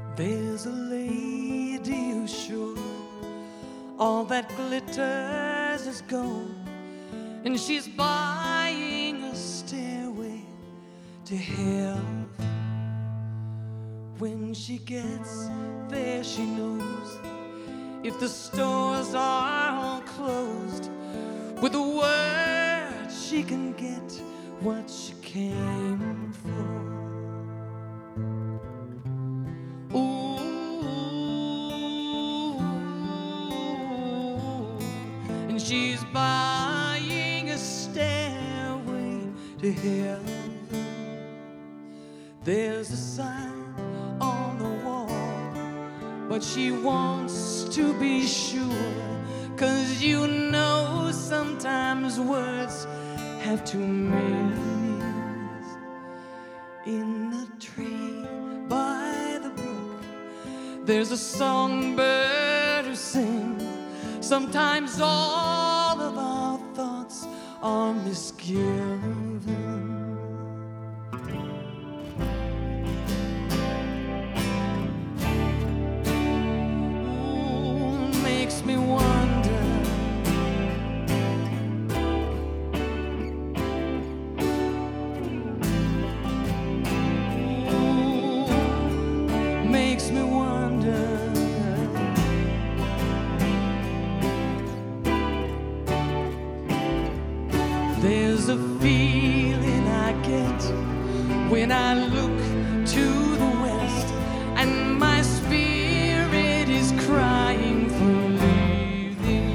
There's a lady who's sure all that glitters is gold, and she's buying a stairway to hell. When she gets there, she knows if the stores are all closed, with a word she can get what she came for. She's buying a stairway to heaven. There's a sign on the wall, but she wants to be sure, 'cause you know sometimes words have two meanings. In a tree by the brook, there's a songbird who sings. Sometimes all of our thoughts are misgiven. Ooh, makes me wonder. Ooh, makes me wonder. There's a feeling I get when I look to the west, and my spirit is crying for leaving.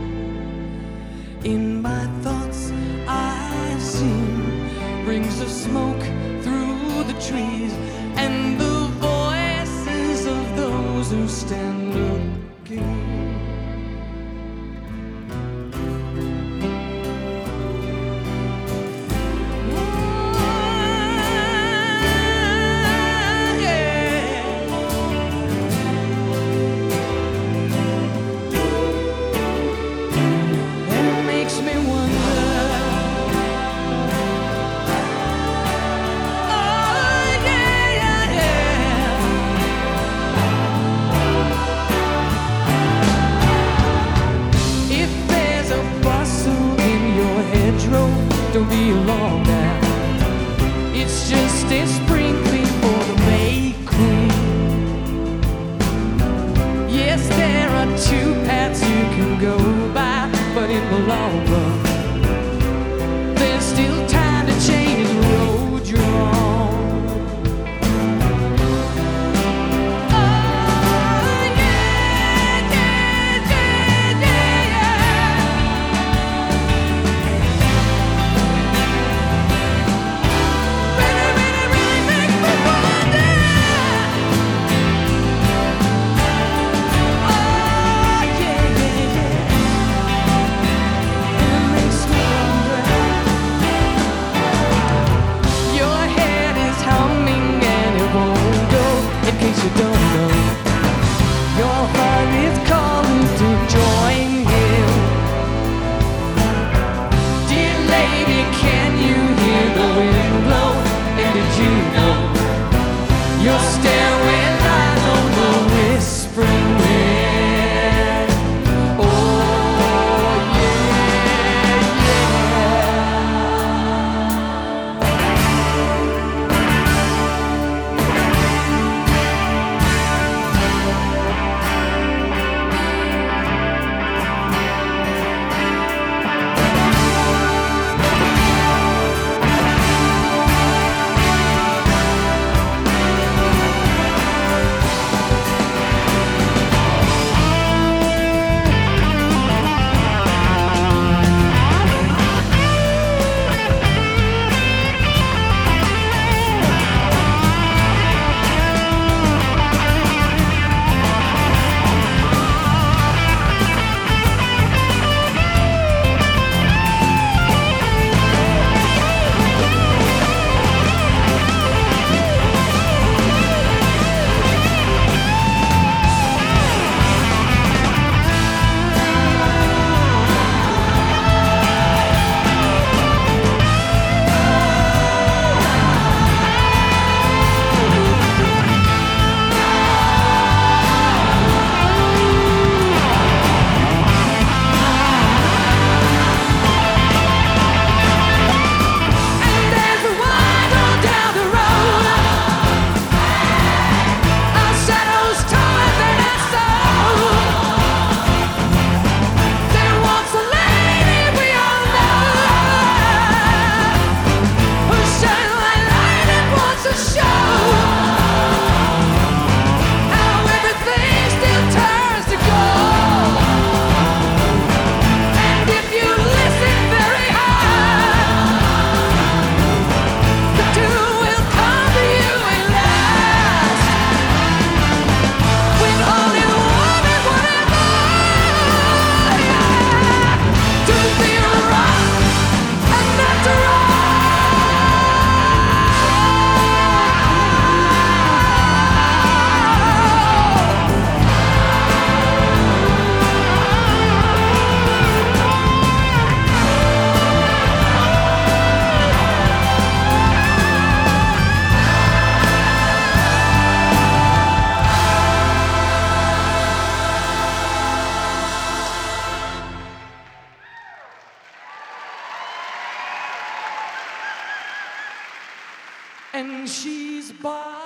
In my thoughts I've seen rings of smoke through the trees, and the voices of those who stand looking. Don't be alarmed now. It's just a sprinkling for the May Queen. Yes, there are two paths you can go by, but in the long run, there's still time to change the road you're on. Baby, and she's by